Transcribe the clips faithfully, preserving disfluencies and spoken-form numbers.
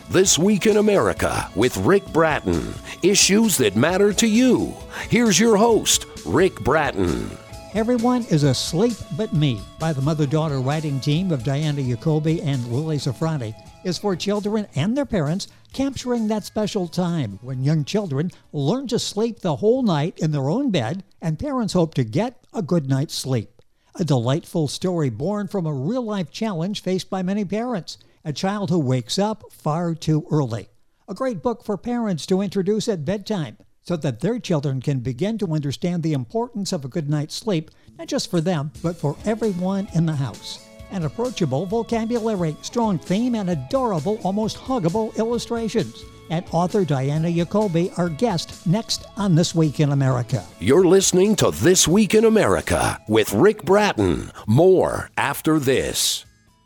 This Week in America with Rick Bratton. Issues that matter to you. Here's your host, Rick Bratton. Everyone is Asleep But Me by the mother-daughter writing team of Diana Jacoby and Lily Sofroni is for children and their parents, capturing that special time when young children learn to sleep the whole night in their own bed and parents hope to get a good night's sleep. A delightful story born from a real-life challenge faced by many parents, a child who wakes up far too early. A great book for parents to introduce at bedtime so that their children can begin to understand the importance of a good night's sleep, not just for them, but for everyone in the house. An approachable vocabulary, strong theme, and adorable, almost huggable illustrations. And author Diana Jacoby, our guest, next on This Week in America. You're listening to This Week in America with Rick Bratton. More after this.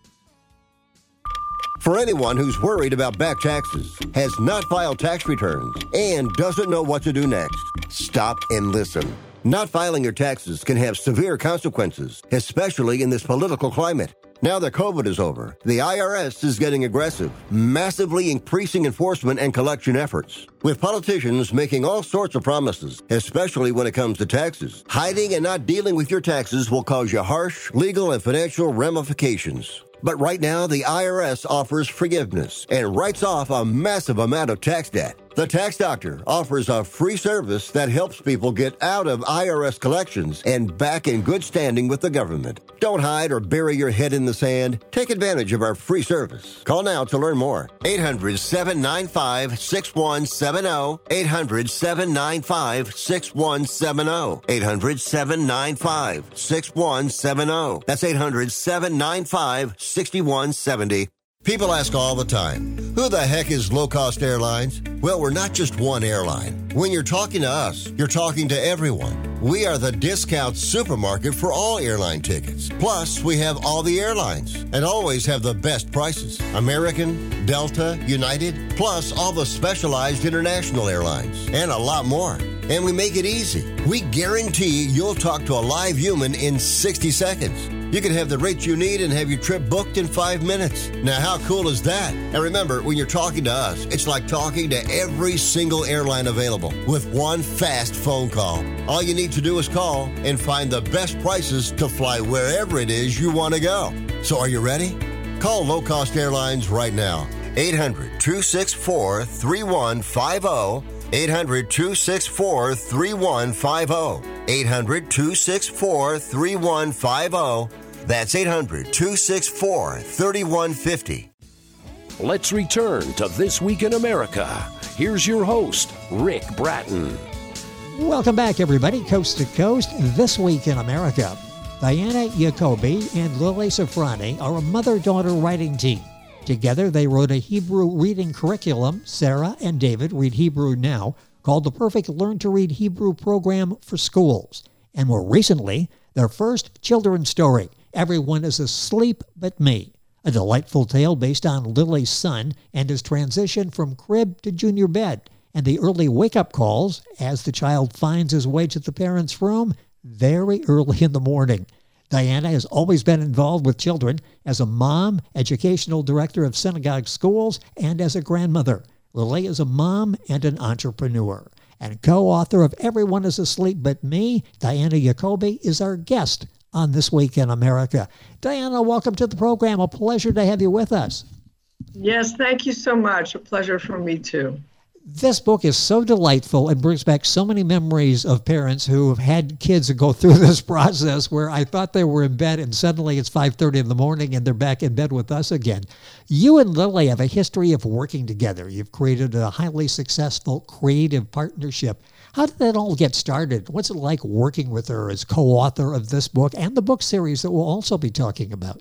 For anyone who's worried about back taxes, has not filed tax returns, and doesn't know what to do next, stop and listen. Not filing your taxes can have severe consequences, especially in this political climate. Now that COVID is over, the I R S is getting aggressive, massively increasing enforcement and collection efforts. With politicians making all sorts of promises, especially when it comes to taxes, hiding and not dealing with your taxes will cause you harsh legal and financial ramifications. But right now, the I R S offers forgiveness and writes off a massive amount of tax debt. The Tax Doctor offers a free service that helps people get out of I R S collections and back in good standing with the government. Don't hide or bury your head in the sand. Take advantage of our free service. Call now to learn more. eight hundred, seven nine five, six one seven zero. eight hundred, seven nine five, six one seven zero. eight hundred, seven nine five, six one seven zero. That's eight hundred, seven nine five, six one seven zero. People ask all the time, who the heck is Low Cost Airlines? Well, we're not just one airline. When you're talking to us, you're talking to everyone. We are the discount supermarket for all airline tickets. Plus, we have all the airlines and always have the best prices. American, Delta, United, plus all the specialized international airlines and a lot more. And we make it easy. We guarantee you'll talk to a live human in sixty seconds. You can have the rates you need and have your trip booked in five minutes. Now, how cool is that? And remember, when you're talking to us, it's like talking to every single airline available with one fast phone call. All you need to do is call and find the best prices to fly wherever it is you want to go. So are you ready? Call Low Cost Airlines right now. eight hundred, two six four, three one five zero. eight hundred, two six four, three one five zero. eight hundred, two six four, three one five zero. That's eight hundred, two six four, three one five zero. Let's return to This Week in America. Here's your host, Rick Bratton. Welcome back, everybody, coast to coast, This Week in America. Diana Jacoby and Lily Sofroni are a mother-daughter writing team. Together, they wrote a Hebrew reading curriculum, Sarah and David Read Hebrew Now, called the Perfect Learn to Read Hebrew Program for Schools. And more recently, their first children's story, Everyone is Asleep But Me, a delightful tale based on Lily's son and his transition from crib to junior bed, and the early wake-up calls as the child finds his way to the parents' room very early in the morning. Diana has always been involved with children as a mom, educational director of synagogue schools, and as a grandmother. Lily is a mom and an entrepreneur. And co-author of Everyone is Asleep But Me, Diana Jacoby, is our guest on This Week in America. Diana, welcome to the program. A pleasure to have you with us. Yes, thank you so much. A pleasure for me too. This book is so delightful and brings back so many memories of parents who have had kids go through this process where I thought they were in bed and suddenly it's five thirty in the morning and they're back in bed with us again. You and Lily have a history of working together. You've created a highly successful creative partnership. How did that all get started? What's it like working with her as co-author of this book and the book series that we'll also be talking about?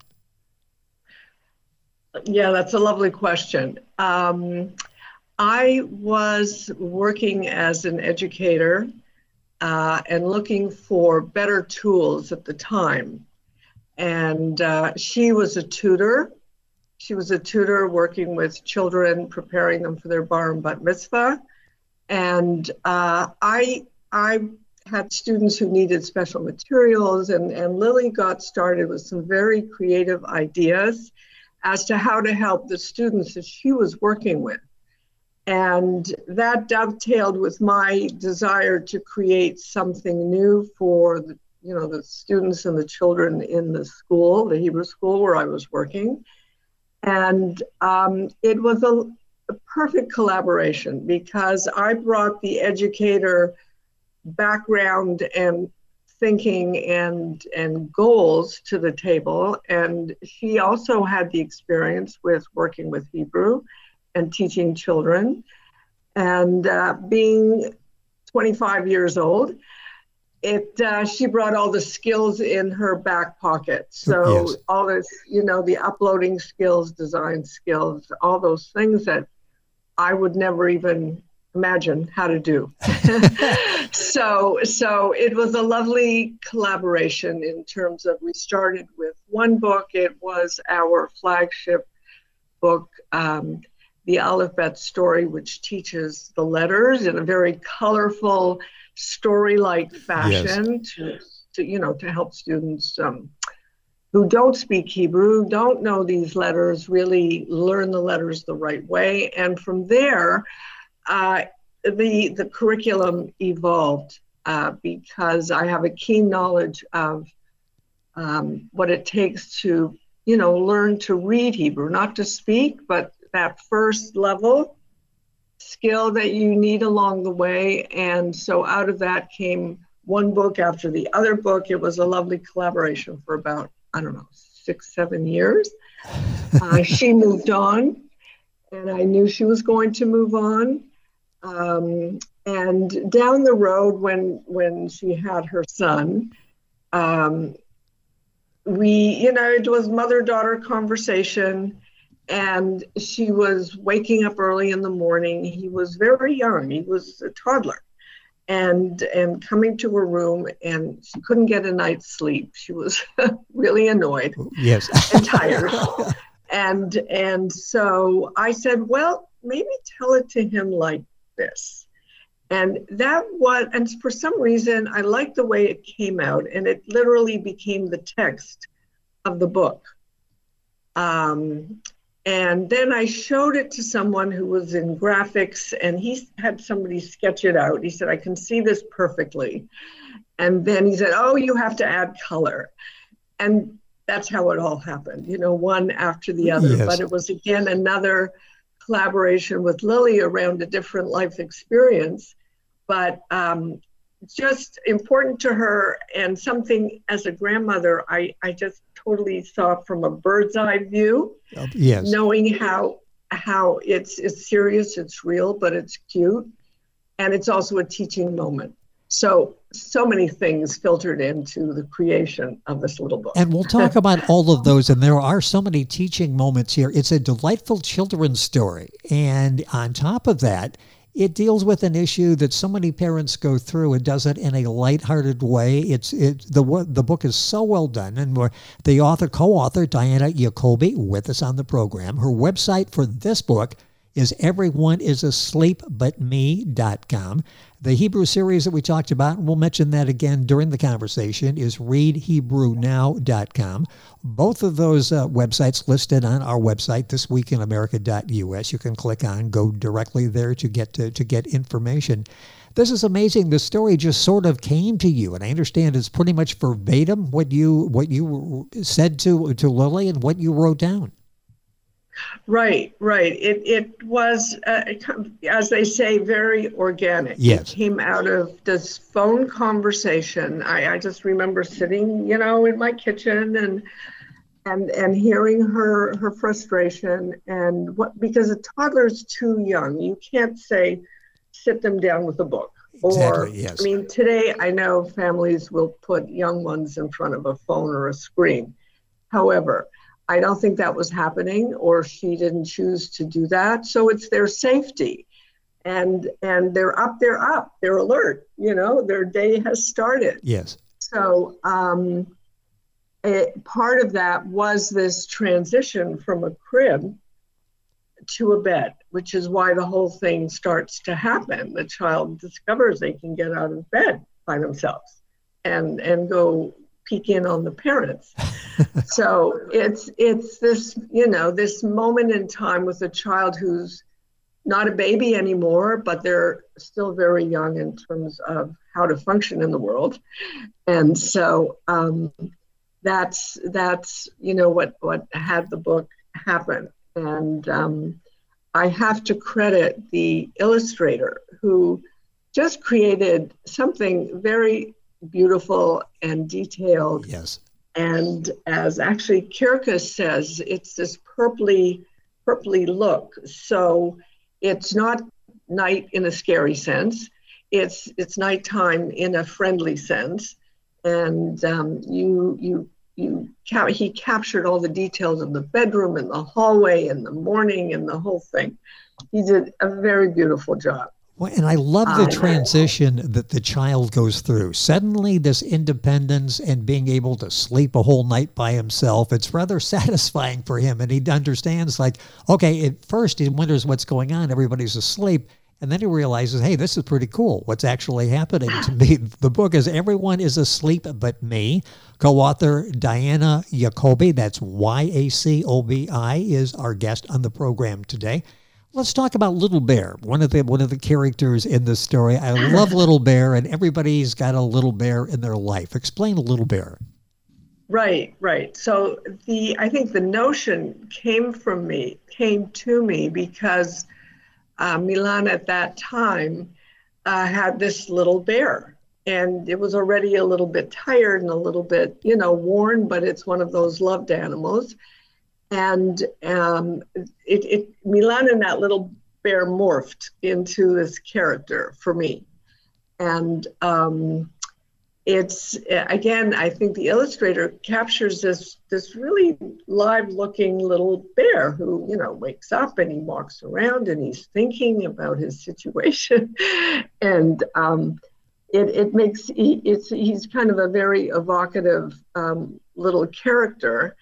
Yeah, that's a lovely question. Um, I was working as an educator uh, and looking for better tools at the time. And uh, she was a tutor. She was a tutor working with children, preparing them for their bar and bat mitzvah. And uh, I, I had students who needed special materials, and, and Lily got started with some very creative ideas. as to how to help the students that she was working with. And that dovetailed with my desire to create something new for the, you know, the students and the children in the school, the Hebrew school where I was working. And um, it was a, a perfect collaboration because I brought the educator background and thinking and and goals to the table, and she also had the experience with working with Hebrew and teaching children. And uh, being twenty-five years old, it uh, she brought all the skills in her back pocket. So yes. all this, you know, the uploading skills, design skills, all those things that I would never even imagine how to do. so so it was a lovely collaboration in terms of, we started with one book. It was our flagship book, um, The Aleph Bet Story, which teaches the letters in a very colorful, story-like fashion yes. to, to, you know, to help students um, who don't speak Hebrew, don't know these letters, really learn the letters the right way. And from there, uh, the, the curriculum evolved uh, because I have a keen knowledge of um, what it takes to, you know, learn to read Hebrew, not to speak, but that first level skill that you need along the way. And so out of that came one book after the other book. It was a lovely collaboration for about, I don't know, six, seven years. Uh, she moved on, and I knew she was going to move on. Um, and down the road, when when she had her son, um, we, you know, it was mother-daughter conversation. And she was waking up early in the morning. He was very young. He was a toddler. And and coming to her room, and she couldn't get a night's sleep. She was really annoyed. Yes. And tired. and and so I said, well, maybe tell it to him like this. And that was, and for some reason, I liked the way it came out, and it literally became the text of the book. Um, And then I showed it to someone who was in graphics, and he had somebody sketch it out. He said, I can see this perfectly. And then he said, oh, you have to add color. And that's how it all happened, you know, one after the other. Yes. But it was, again, another collaboration with Lily around a different life experience, but um, just important to her, and something as a grandmother, I, I just totally saw from a bird's eye view. Uh, yes. Knowing how how it's it's serious, it's real, but it's cute, and it's also a teaching moment. So so many things filtered into the creation of this little book. And we'll talk about all of those, and there are so many teaching moments here. It's a delightful children's story, and on top of that, it deals with an issue that so many parents go through. It does it in a lighthearted way. It's it the the book is so well done, and we're, the author, co-author, Diana Jacoby, with us on the program. Her website for this book is everyone is asleep but me dot com. The Hebrew series that we talked about, and we'll mention that again during the conversation, is read hebrew now dot com. Both of those uh, websites listed on our website, this week in america dot u s. You can click on, go directly there to get to, to get information. This is amazing. The story just sort of came to you, and I understand it's pretty much verbatim what you what you said to to Lily and what you wrote down. Right, right. It it was, uh, as they say, very organic. Yes. It came out of this phone conversation. I, I just remember sitting, you know, in my kitchen and and and hearing her her frustration, and what, because a toddler's too young. You can't say sit them down with a book. Exactly, or yes. I mean, today I know families will put young ones in front of a phone or a screen. However, I don't think that was happening, or she didn't choose to do that. So it's their safety, and and they're up, they're up, they're alert. You know, their day has started. Yes. So um, it, part of that was this transition from a crib to a bed, which is why the whole thing starts to happen. The child discovers they can get out of bed by themselves and and go peek in on the parents. So it's it's this, you know, this moment in time with a child who's not a baby anymore, but they're still very young in terms of how to function in the world. And so um, that's, that's you know, what, what had the book happen. And um, I have to credit the illustrator who just created something very beautiful and detailed. Yes. And as actually Kirka says, it's this purpley, purpley look. So it's not night in a scary sense. It's it's nighttime in a friendly sense. And um, you you you ca- he captured all the details of the bedroom and the hallway and the morning and the whole thing. He did a very beautiful job. Well, and I love the transition that the child goes through. Suddenly, this independence and being able to sleep a whole night by himself, it's rather satisfying for him. And he understands, like, okay, at first he wonders what's going on. Everybody's asleep. And then he realizes, hey, this is pretty cool. What's actually happening to me? The book is Everyone is Asleep But Me. Co-author Diana Jacoby, that's Y A C O B I, is our guest on the program today. Let's talk about Little Bear, one of the one of the characters in this story. I love Little Bear, and everybody's got a Little Bear in their life. Explain Little Bear. Right, right. So the I think the notion came from me, came to me because uh, Milan at that time uh, had this little bear, and it was already a little bit tired and a little bit, you know, worn, but it's one of those loved animals. And um, it, it, Milan and that little bear morphed into this character for me. And um, it's, again, I think the illustrator captures this, this really live-looking little bear who, you know, wakes up and he walks around and he's thinking about his situation. and um, it, it makes, he, it's, he's kind of a very evocative um, little character.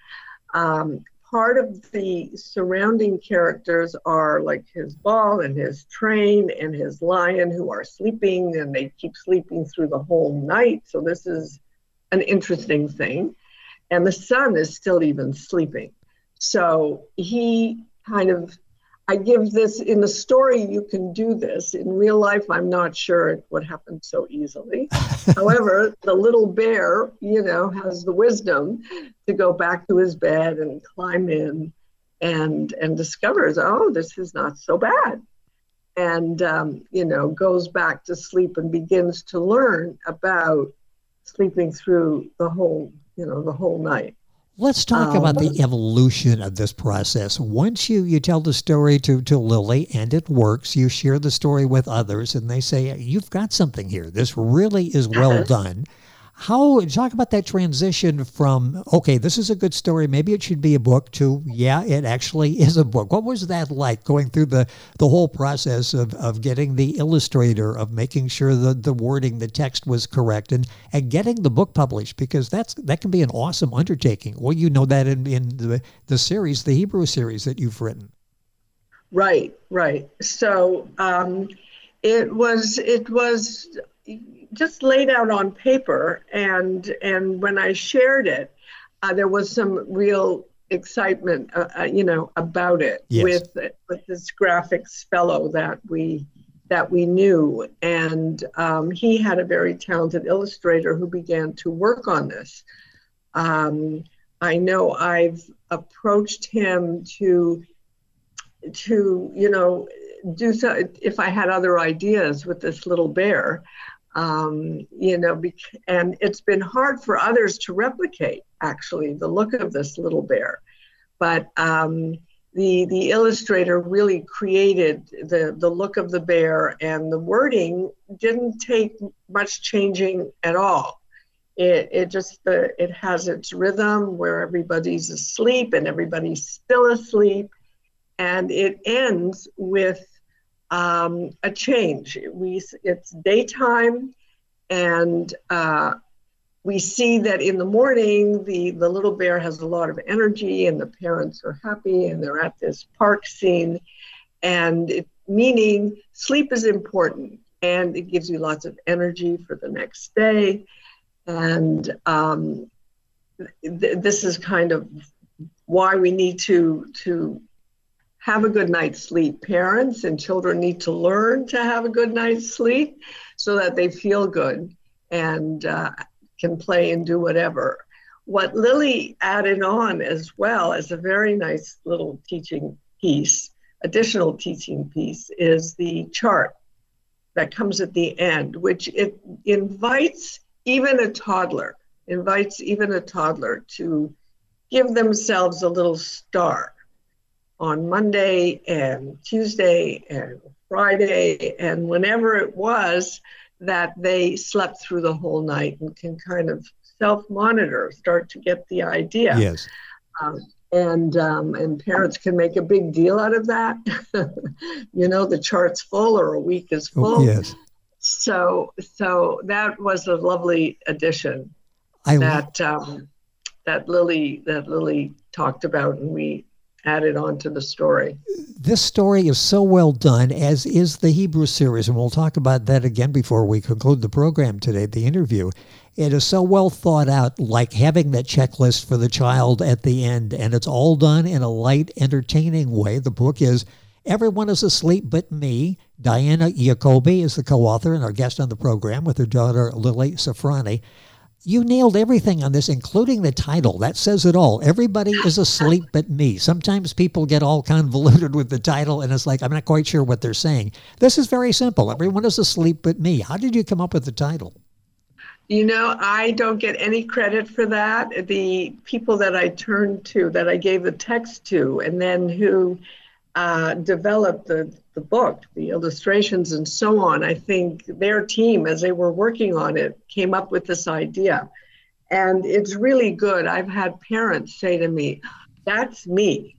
Um, Part of the surrounding characters are like his ball and his train and his lion who are sleeping, and they keep sleeping through the whole night. So this is an interesting thing. And the son is still even sleeping. So he kind of, I give this, in the story you can do this. In real life, I'm not sure it would happen so easily. However, the little bear, you know, has the wisdom to go back to his bed and climb in and and discovers, oh, this is not so bad. And, um, you know, goes back to sleep and begins to learn about sleeping through the whole, you know, the whole night. Let's talk um, about the evolution of this process. Once you, you tell the story to, to Lily and it works, you share the story with others and they say, you've got something here. This really is well done. How, talk about that transition from, okay, this is a good story, maybe it should be a book, to, yeah, it actually is a book. What was that like, going through the, the whole process of, of getting the illustrator, of making sure the, the wording, the text was correct, and, and getting the book published? Because that's that can be an awesome undertaking. Well, you know that in, in the, the series, the Hebrew series that you've written. Right, right. So um, it was it was... just laid out on paper, and and when I shared it, uh, there was some real excitement, uh, uh, you know, about it. Yes. with with this graphics fellow that we that we knew, and um, he had a very talented illustrator who began to work on this. Um, I know I've approached him to to you know do so if I had other ideas with this little bear. Um, you know, bec- and it's been hard for others to replicate, actually, the look of this little bear. But um, the the illustrator really created the, the look of the bear, and the wording didn't take much changing at all. It it just, uh, it has its rhythm where everybody's asleep and everybody's still asleep. And it ends with Um, a change. We it's daytime, and uh, we see that in the morning the the little bear has a lot of energy, and the parents are happy, and they're at this park scene, and it, meaning sleep is important, and it gives you lots of energy for the next day. And um, th- this is kind of why we need to, to have a good night's sleep. Parents and children need to learn to have a good night's sleep so that they feel good and uh, can play and do whatever. What Lily added on as well as a very nice little teaching piece, additional teaching piece, is the chart that comes at the end, which it invites even a toddler, invites even a toddler to give themselves a little star on Monday and Tuesday and Friday and whenever it was that they slept through the whole night, and can kind of self-monitor, start to get the idea. Yes. Um, and um, and parents can make a big deal out of that. You know, the chart's full or a week is full. Oh, yes. So so that was a lovely addition I that um, that Lily that Lily talked about, and we added on to the story. This story is so well done, as is the Hebrew series, and we'll talk about that again before we conclude the program today, the interview. It is so well thought out, like having that checklist for the child at the end, and it's all done in a light, entertaining way. The book is Everyone is Asleep But Me. Diana Jacoby is the co-author and our guest on the program with her daughter, Lily Safrani. You nailed everything on this, including the title. That says it all. Everybody is asleep but me. Sometimes people get all convoluted with the title, and it's like, I'm not quite sure what they're saying. This is very simple. Everyone is asleep but me. How did you come up with the title? You know, I don't get any credit for that. The people that I turned to, that I gave the text to, and then who uh, developed the, the book, the illustrations and so on, I think their team, as they were working on it, came up with this idea. And it's really good. I've had parents say to me, that's me.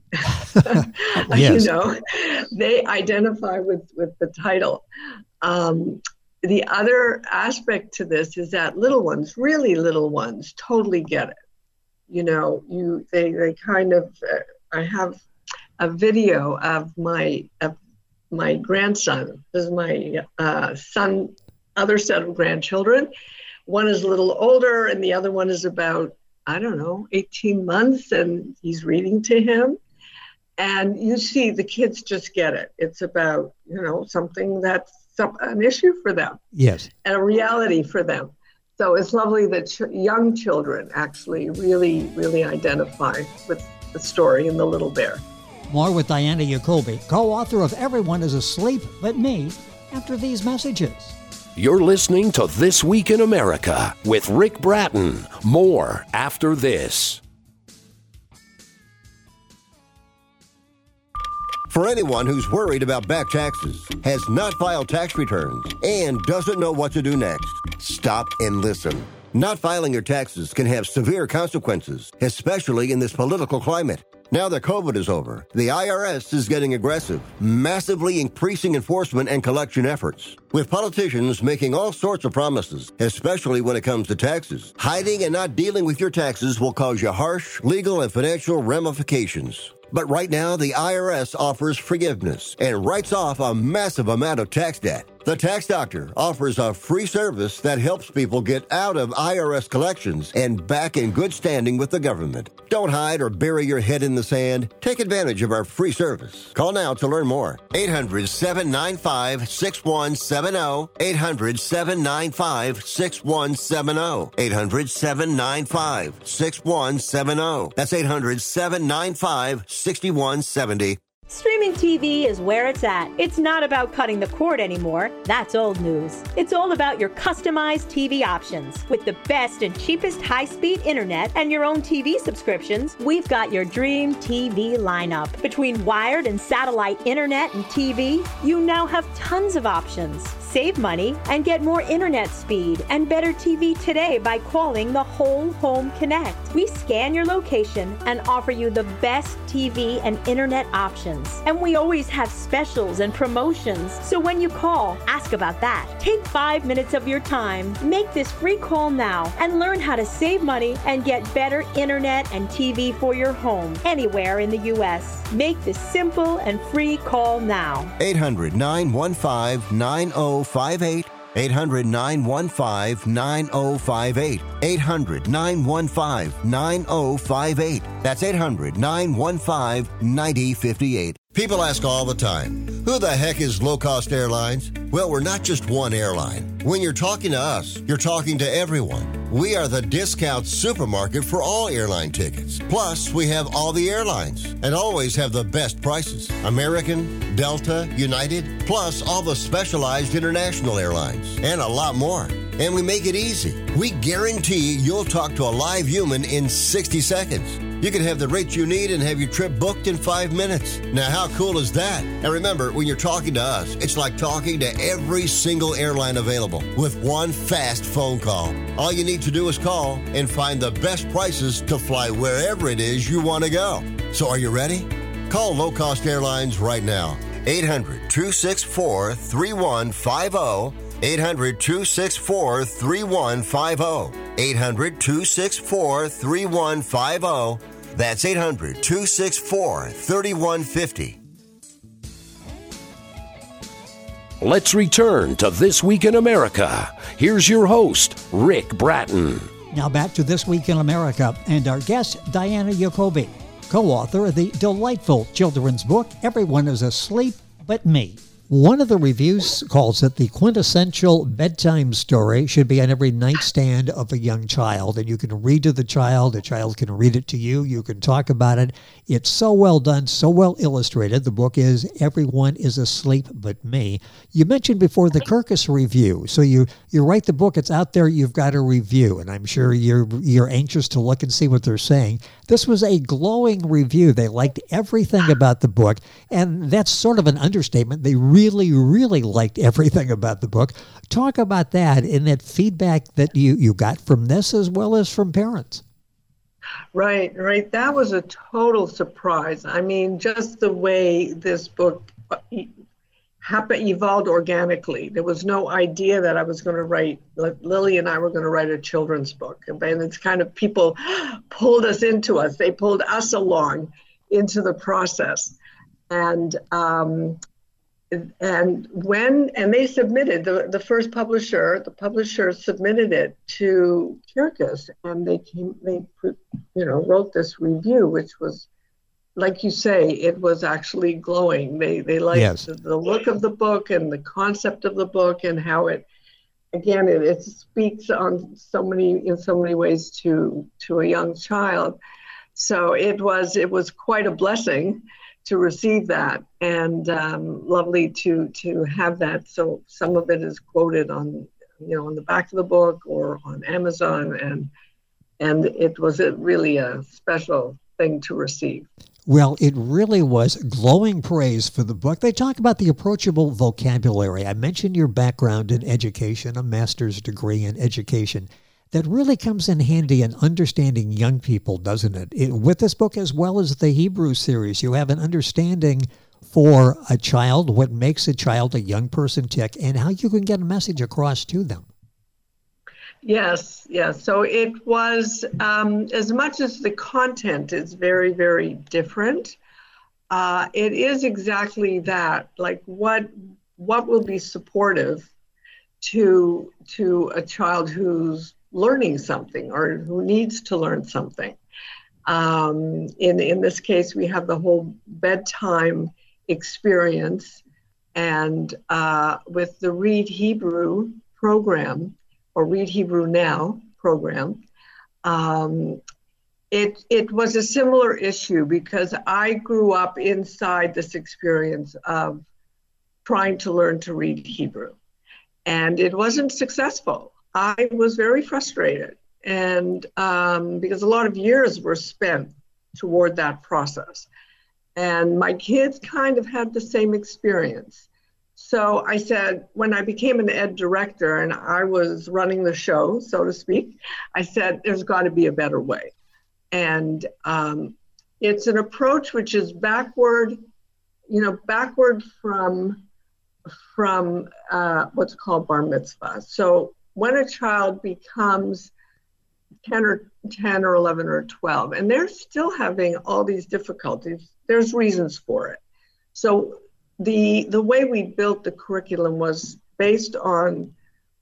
Yes. You know, they identify with, with the title. Um, the other aspect to this is that little ones, really little ones, totally get it. You know, you they, they kind of, uh, I have a video of my of my grandson. This is my uh, son, other set of grandchildren. One is a little older and the other one is about, I don't know, eighteen months, and he's reading to him. And you see the kids just get it. It's about, you know, something that's some, an issue for them. Yes. And a reality for them. So it's lovely that ch- young children actually really, really identify with the story in The Little Bear. More with Diana Jacoby, co-author of Everyone is Asleep But Me, after these messages. You're listening to This Week in America with Rick Bratton. More after this. For anyone who's worried about back taxes, has not filed tax returns, and doesn't know what to do next, stop and listen. Not filing your taxes can have severe consequences, especially in this political climate. Now that COVID is over, the I R S is getting aggressive, massively increasing enforcement and collection efforts. With politicians making all sorts of promises, especially when it comes to taxes, hiding and not dealing with your taxes will cause you harsh legal and financial ramifications. But right now, the I R S offers forgiveness and writes off a massive amount of tax debt. The Tax Doctor offers a free service that helps people get out of I R S collections and back in good standing with the government. Don't hide or bury your head in the sand. Take advantage of our free service. Call now to learn more. eight hundred, seven nine five, six one seven zero. eight hundred, seven nine five, six one seven zero. eight hundred, seven nine five, six one seven zero. That's eight hundred, seven nine five, six one seven zero. Streaming T V is where it's at. It's not about cutting the cord anymore. That's old news. It's all about your customized T V options. With the best and cheapest high-speed internet and your own T V subscriptions, we've got your dream T V lineup. Between wired and satellite internet and T V, you now have tons of options. Save money and get more internet speed and better T V today by calling the Whole Home Connect. We scan your location and offer you the best T V and internet options. And we always have specials and promotions. So when you call, ask about that. Take five minutes of your time, make this free call now, and learn how to save money and get better internet and T V for your home anywhere in the U S. Make this simple and free call now. eight hundred, nine one five, nine zero five eight. eight hundred, nine one five, nine oh five eight. eight hundred, nine one five, nine oh five eight. That's eight hundred, nine one five, nine oh five eight. People ask all the time, who the heck is Low Cost Airlines? Well, we're not just one airline. When you're talking to us, you're talking to everyone. We are the discount supermarket for all airline tickets. Plus, we have all the airlines and always have the best prices. American, Delta, United, plus all the specialized international airlines and a lot more. And we make it easy. We guarantee you'll talk to a live human in sixty seconds. You can have the rates you need and have your trip booked in five minutes. Now, how cool is that? And remember, when you're talking to us, it's like talking to every single airline available with one fast phone call. All you need to do is call and find the best prices to fly wherever it is you want to go. So are you ready? Call Low Cost Airlines right now. eight hundred, two six four, three one five zero. eight hundred, two six four, three one five zero. eight hundred, two six four, three one five zero. That's eight hundred, two six four, three one five zero. Let's return to This Week in America. Here's your host, Rick Bratton. Now back to This Week in America and our guest, Diana Jacoby, co-author of the delightful children's book, Everyone is Asleep But Me. One of the reviews calls it the quintessential bedtime story. Should be on every nightstand of a young child. And you can read to the child. The child can read it to you. You can talk about it. It's so well done, so well illustrated. The book is Everyone is Asleep But Me. You mentioned before the Kirkus review. So you, you write the book. It's out there. You've got a review. And I'm sure you're, you're anxious to look and see what they're saying. This was a glowing review. They liked everything about the book. And that's sort of an understatement. They really really, really liked everything about the book. Talk about that and that feedback that you, you got from this as well as from parents. Right, right. That was a total surprise. I mean, just the way this book happened, evolved organically. There was no idea that I was going to write, like Lily and I were going to write a children's book. And it's kind of people pulled us into us. They pulled us along into the process. And, um, And when, and they submitted, the, the first publisher, the publisher submitted it to Kirkus, and they came, they, you know, wrote this review, which was, like you say, it was actually glowing. They, they liked yes. the, the look of the book and the concept of the book and how it, again, it, it speaks on so many, in so many ways to, to a young child. So it was, it was quite a blessing to receive that, and um, lovely to to have that. So some of it is quoted on, you know, on the back of the book or on Amazon, and and it was a, really a special thing to receive. Well, it really was glowing praise for the book. They talk about the approachable vocabulary. I mentioned your background in education, a master's degree in education. That really comes in handy in understanding young people, doesn't it? it? With this book, as well as the Hebrew series, you have an understanding for a child, what makes a child a young person tick, and how you can get a message across to them. Yes, yes. So it was, um, as much as the content is very, very different, uh, it is exactly that. Like what what will be supportive to to a child who's learning something or who needs to learn something. Um, in, in this case, we have the whole bedtime experience, and uh, with the Read Hebrew program, or Read Hebrew Now program, um, it, it was a similar issue because I grew up inside this experience of trying to learn to read Hebrew, and it wasn't successful. I was very frustrated, and um, because a lot of years were spent toward that process. And my kids kind of had the same experience. So I said, when I became an ed director and I was running the show, so to speak, I said, there's got to be a better way. And um, it's an approach which is backward, you know, backward from, from uh, what's called bar mitzvah. So when a child becomes ten or ten or eleven or twelve, and they're still having all these difficulties, there's reasons for it. So the the way we built the curriculum was based on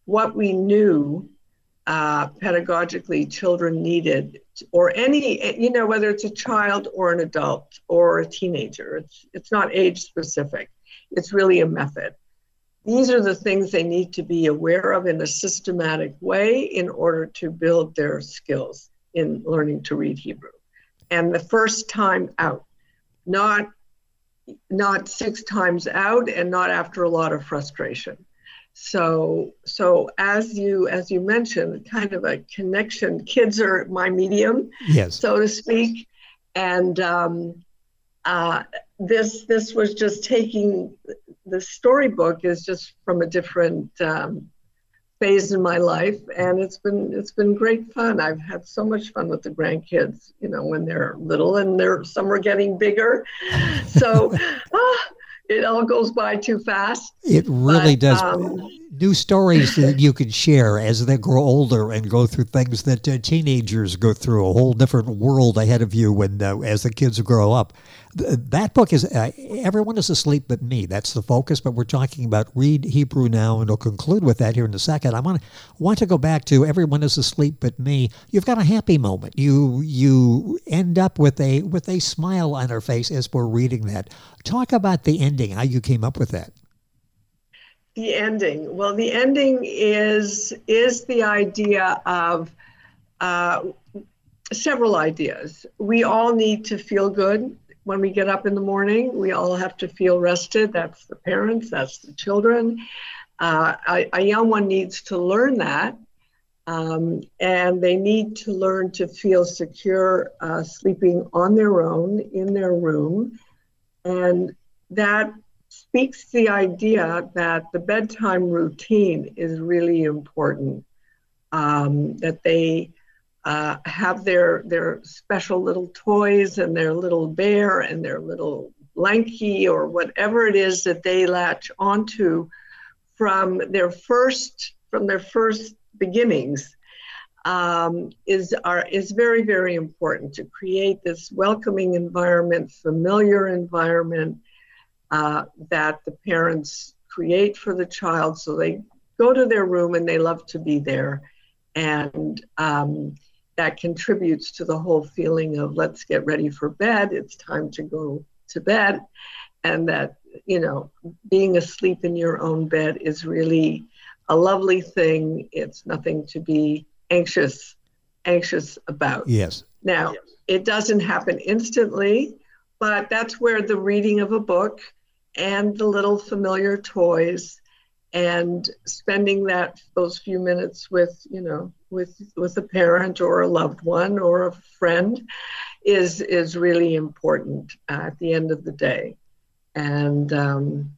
what we knew uh, pedagogically children needed, or any, you know, whether it's a child or an adult or a teenager. It's, it's not age specific. It's really a method. These are the things they need to be aware of in a systematic way in order to build their skills in learning to read Hebrew. And the first time out, not, not six times out, and not after a lot of frustration. So, so as you as you mentioned, kind of a connection. Kids are my medium, yes, so to speak, and um, uh, this this was just taking the storybook is just from a different um, phase in my life, and it's been it's been great fun. I've had so much fun with the grandkids, you know, when they're little, and they're some are getting bigger, so. ah, It all goes by too fast. It really but, does. Um, New stories that you can share as they grow older and go through things that uh, teenagers go through, a whole different world ahead of you when uh, as the kids grow up. Th- that book is, uh, Everyone is Asleep But Me. That's the focus, but we're talking about Read Hebrew Now, and we'll conclude with that here in a second. I want to want to go back to Everyone is Asleep But Me. You've got a happy moment. You you end up with a with a smile on her face as we're reading that. Talk about the ending, how you came up with that. The ending. Well, the ending is is the idea of uh, several ideas. We all need to feel good when we get up in the morning. We all have to feel rested. That's the parents, that's the children. Uh, a, a young one needs to learn that, um, and they need to learn to feel secure uh, sleeping on their own in their room. And that speaks the idea that the bedtime routine is really important, um, that they uh, have their their special little toys and their little bear and their little blankie or whatever it is that they latch onto from their first from their first beginnings um, is are is very, very important to create this welcoming environment, familiar environment uh, that the parents create for the child. So they go to their room and they love to be there. And um, that contributes to the whole feeling of let's get ready for bed. It's time to go to bed. And that, you know, being asleep in your own bed is really a lovely thing. It's nothing to be anxious, anxious about. Yes. Now, it doesn't happen instantly, but that's where the reading of a book and the little familiar toys and spending that those few minutes with, you know, with with a parent or a loved one or a friend is is really important uh, at the end of the day. And um,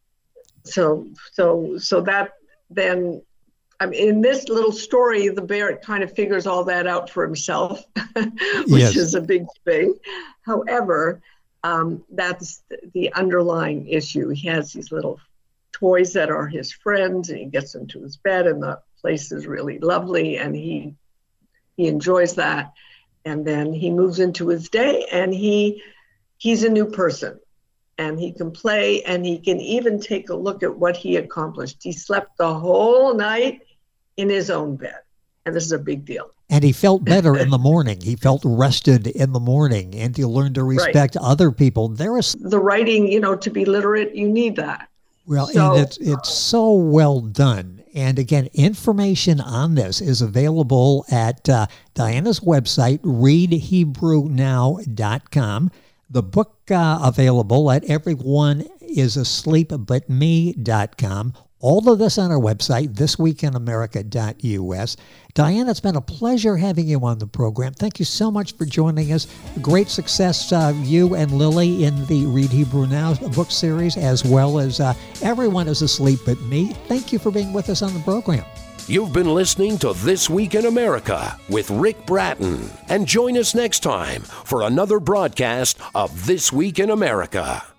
so so so that then, I mean, in this little story, the bear kind of figures all that out for himself, which yes. is a big thing. However, um, that's the underlying issue. He has these little toys that are his friends, and he gets into his bed, and the place is really lovely, and he he enjoys that. And then he moves into his day, and he he's a new person. And he can play, and he can even take a look at what he accomplished. He slept the whole night in his own bed. And this is a big deal. And he felt better in the morning. He felt rested in the morning, and he learned to respect right. other people. There is the writing, you know, to be literate, you need that. Well, so, and it's it's so well done. And again, information on this is available at uh, Diana's website, read hebrew now dot com. The book uh, available at everyone is asleep but me dot com. All of this on our website, this week in america dot u s. Diana, it's been a pleasure having you on the program. Thank you so much for joining us. Great success, uh, you and Lily, in the Read Hebrew Now book series, as well as uh, Everyone is Asleep But Me. Thank you for being with us on the program. You've been listening to This Week in America with Rick Bratton. And join us next time for another broadcast of This Week in America.